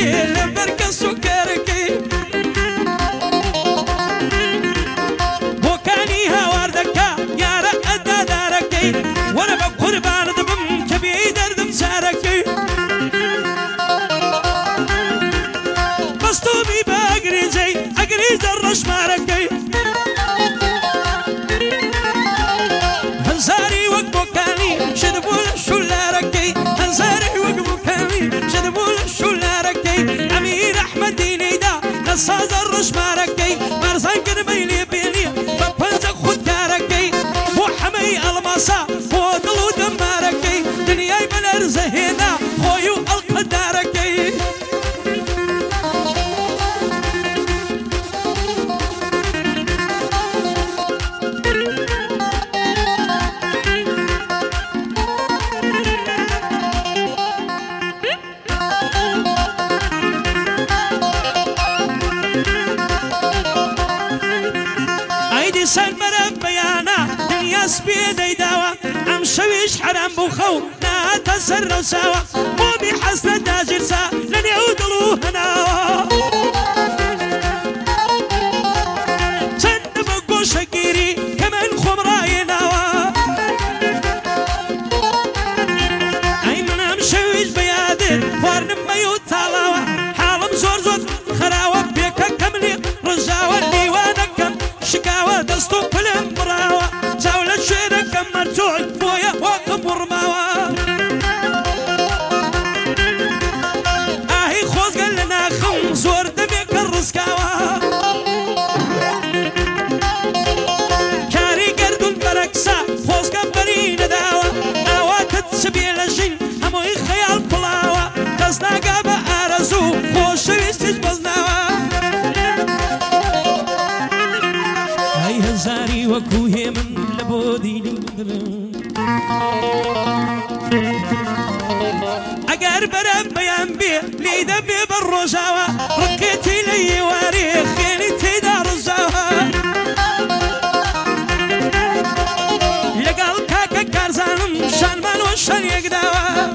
بي لبرك سكركي وكاني هواردك يا رأد داركي وانا بقربان دبم كبي دردم ساركي بستومي باقريزي اقريز الرشماركي هنزاري وقبوكاني شدبول شولاركي هنزاري وقبوكاني شدبول شولاركي امير احمد ديني دا نصاز الرشماركي مرزان قربيلي بيلي ببنزق خود كاركي وحمي الماسا ودلو دماركي دنياي بالارزه هنا خويو القداركي سن مرم بيانا دنيا سبيدي داوا عم شويش حرام بوخو لا تسر سوا مومي حسن داجر سا لن يعودلو هناوا سن بقو شقيري كمان خمراي ناوا اي من عم شويش بيادر وارنم بيو تالاوا حالم زور زور خراوا بيكا كملي رجاوا ديوانا كم شكاوى دستو بلم براوى زاولة شيرك مرجوع بويا وقبر ماوى اهي خوز قال لنا خم زور دميك الرزقاوى كاري قردون بركسا خوز قبرين داوى اواتت سبيل الجن هموي خيال بلاوى دزنا قابا ارزو خوش ويستج بزناوى هزاري وكوهي من لبودي اقر برب بيان بي ليدا بي بالرجاوة ركيتي لي واريخ خيني تدار الزاوة لقال كاكا كارزان شان مالو شان يقداوة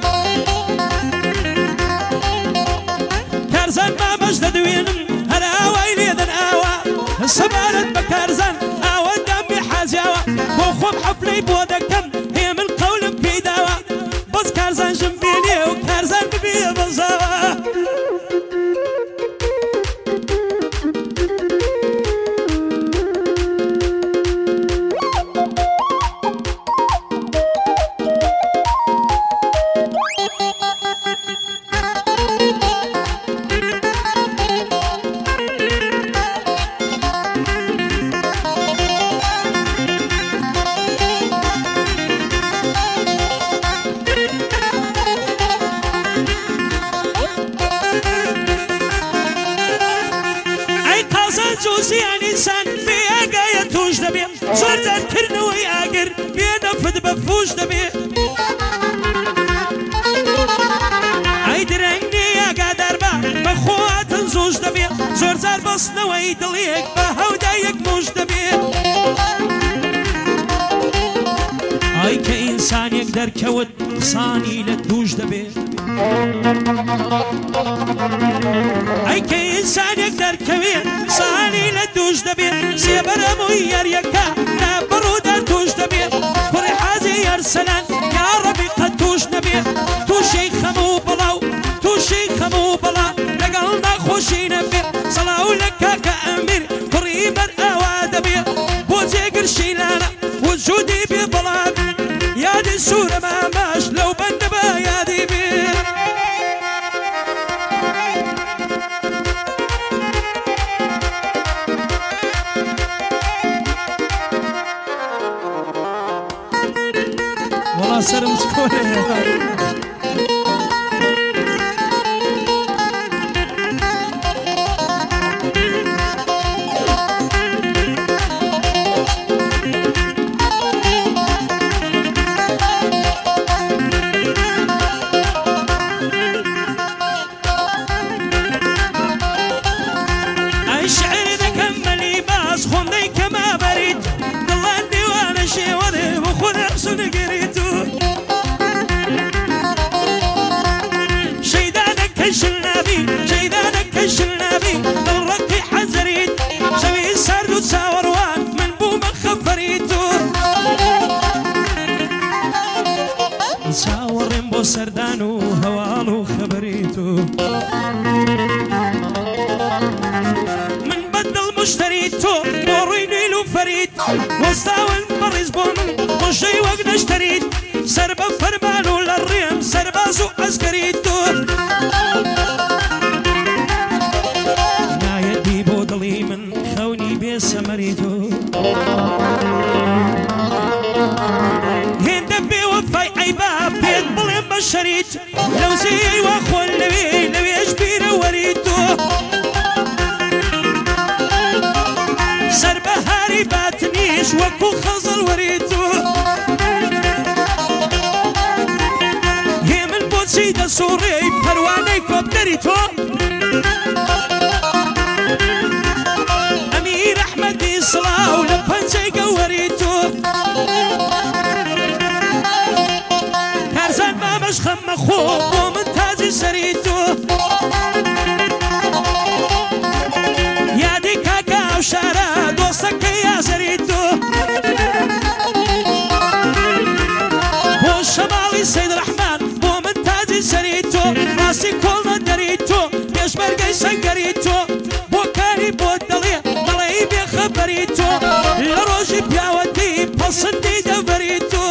كارزان ما مجد وينم هلا ويلي ذن آوا سبارت بكارزان آوا دمي حازياوا وخوب حفلي بودكم هي من قول بيداوا بس كارزان جنبيني وكارزان ببي بزاوا جوزي عن انسان في اقايا توش دبي صار ذكرنا وياقر بينفذ بفوش دبي عيد رنگني يا قادر با بخوات نزوج دبي زور زار بصنا ويدليك بهودايك موش دبي اي كإنسان يقدر كود خصاني لتوش دبي اي كإنسان يقدر كوين صاني لدوش دبي سيبرم ويار يكا نبرو دار توش دبي كوري حازي يرسلان يا ربي قد توش نبي توشي خمو بلاو توشي خمو بلا لقلنا خوشي نبي صلاو لك كأمير كوري بر اوادبي بوزي قرشي لانا وجودي ببلا يا دي السورة ما ماش لو بندبا يا دي بي والله سرم سكولي من بدل مشتريتو وريني له فريد وستاون بريز بومن وشي وقت اشتريت سربا فرمانو للريم سربازو عسكريتو نايا ديبو ضلي من خوني بيسمريتو هند بوفاي عيبا بيت بلين بشريت لو زي واخوان لوي يجبير وريتو سربا هاري باتنيش وكو خزل وريتو هي من بوسيدة سوري برواني كوبتريتو أمير أحمد إصلاو لبنزي قوريتو كارزان ما مش خم خوب ومنتازي سريتو يا دي كاكا وشارع دوستك يا سريتو والشمالي سيد الرحمن ومنتازي سريتو راسي كل دريتو يش برقي سنقريتو بوكاني بودلي ملاي بخبريتو لروجي بياودي بصندي دبريتو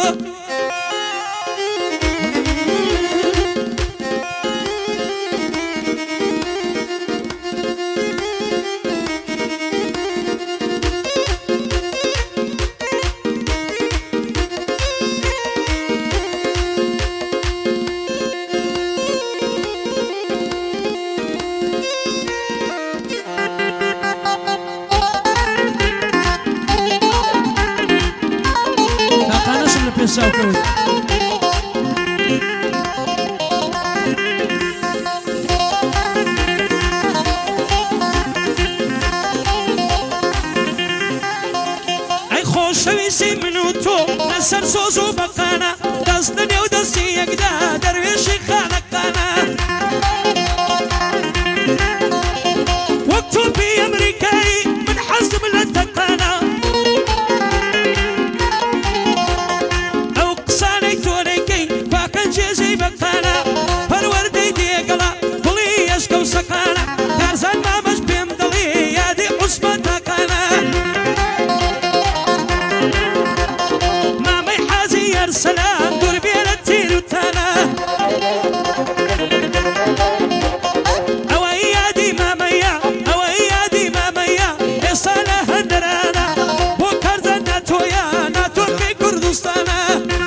ساوكوي اي خوشوي سي منوتو نسر سوزو بقانا دستني ودستي يقدا درويشي خالقانا وقتو بي امريكاي من حزم للتقانا بقانا فروردي ديقلا قلي يشكو سقانا كارزان ما مش بيم دلي يا دي عصبة تقانا ما ميحازي يرسلان دور بين التير وتانا اوي يا دي ماميا اوي يا دي ماميا يصاله هندرانا وكارزان ناتويا ناتو في كردستانا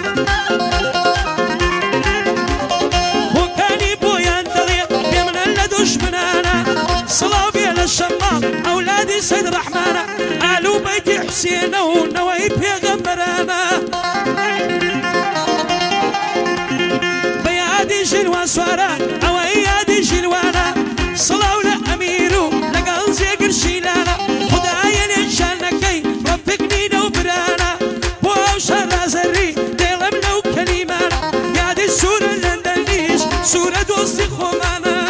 صلابي للشمال أولادي سيد الرحمن آلو بيتي حسين ونوايب يغمرانا بيادي جلوان سوارا أويادي جلوانا صلاو لأميرو لقل زيقر شيلانا خدايا لنشانكي رفقني نوبرانا بواو شرا زري ديلم لو كلمانا قادي سورة لندنيش سورة دوستي خومانا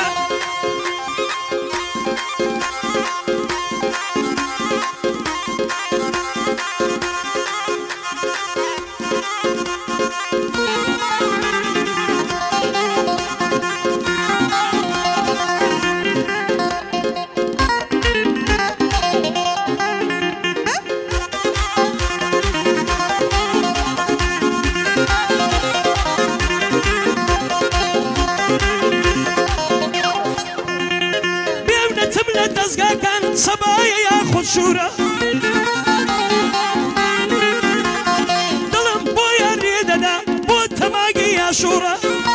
كان صبايا ياخد شورة دلم بويا ريدنا بو تماقي يا شورة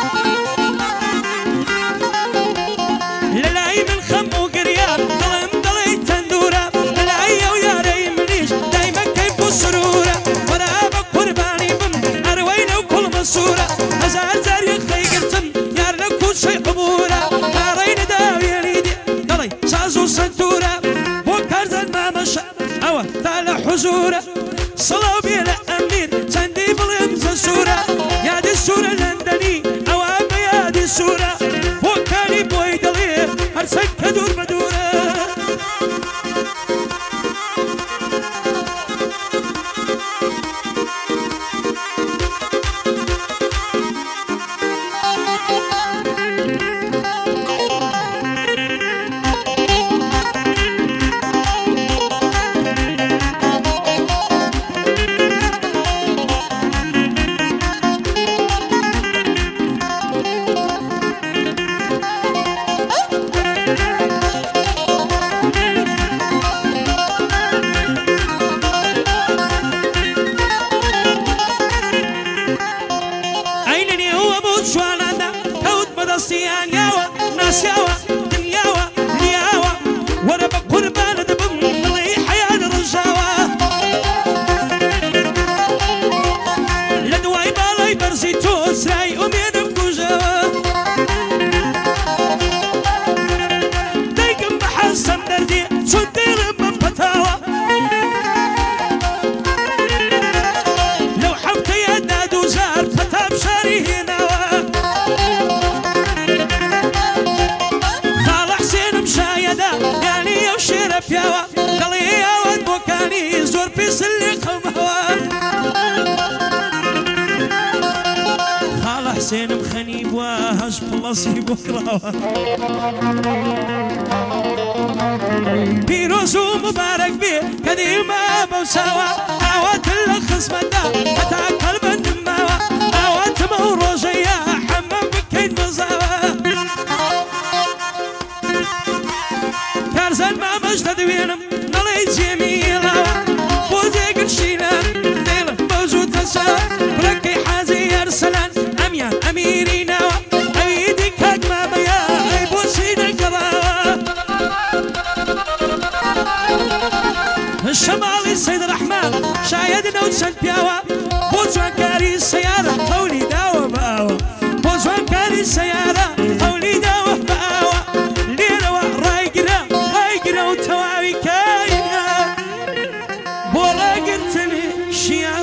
للاي من خم وقرياب دلم دلي تندورة للاي ويا ري مليش دايما كيف السرورة ورابك قرباني بم أروينا وكل مسورة هزار زار يخي قرتم يارنا كل شي عبورة هارين داوي ليدي دلي سازو سنتورة وكارزن ما مشى أوا طالع حزورة صلابي لأمير سندي بلمز السورة يا دي السورة لندني أوا يا دي السورة وكاني بوي دلي هرسك كدور مدورة سياوة دنياوة لياوة وانا بقربان دبم مضي حياة رجاوة لدواي بالاي برزيتو سراي أمين بكوجاوة دايقم بحسن دردي صدير بفتاوة لو حبت يداد وزار فتاب شاري هناوة خال حسين مشايدة قالي وشير بياوة قالي يا ود بوكاني زور بيس اللي قمهوة خال حسين مخنيب واهج بلصي بكراوة بيروز ومبارك بيه قديمة بوساوة عوات الخصمة دا أتاكل بندماوة عوات موروجية حمام بكين مزاوة كارزان ما مجد دوينم نلي جميلة بوزيق الشيلة ديل موجود تساوة بركي حازي أرسلان أميان أميرينا أيدي كاك ماميا أي بوسين القضاوة الشمالي السيد الرحمن شايدنا وتسد بياوة بوزوان كاري السيارة قولي داوة باوة بوزوان كاري السيارة قولي داوة باوة ليروا رايقنا وتواوي كاينا بولا قلتلي شيا